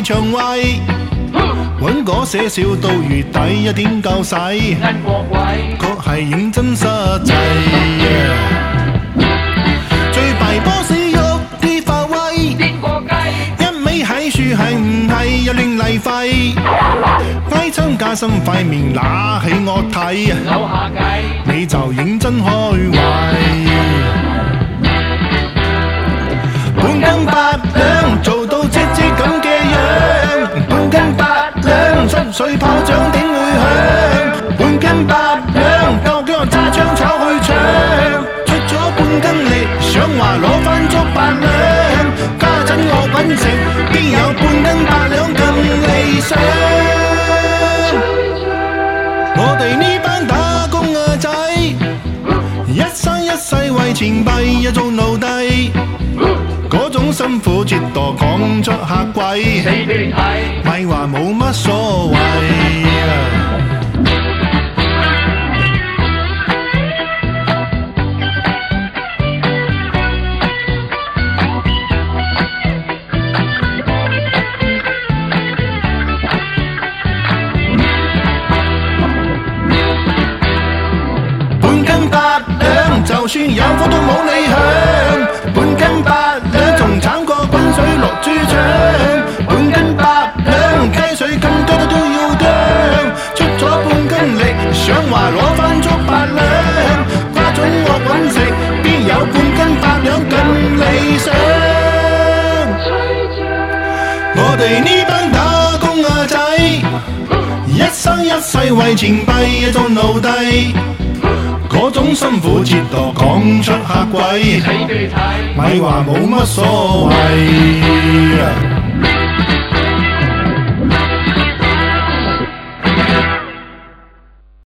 腸胃，揾嗰些少到月底一點夠使，確係認真實際。最弊 boss 喐啲發威，一味喺樹係唔係有亂嚟廢？批親加薪塊面揦起我睇，你就認真開胃。半斤八兩做到隻隻咁嘅樣，半斤八兩濕水炮仗點會響？半斤八兩夠叫我揸槍炒去搶，出咗半斤力想話攞返足8兩，家陣我揾食邊有半斤8兩咁理想？我哋呢班打工嘅仔，一生一世為錢幣做奴隸。嗰種辛苦折墮講出客貴，咪話冇乜所謂。半斤8兩，就算有福都冇理想。半斤8兩，仲慘過滾水落豬腸。半斤8兩，雞水咁多都要啄。出咗半斤力，想話攞返足8兩。家陣我揾食，邊有半斤8兩咁理想？我哋呢班打工嘅仔，一生一世為錢幣做奴隸。嗰種辛苦折墮講出客貴，咪話冇乜所謂。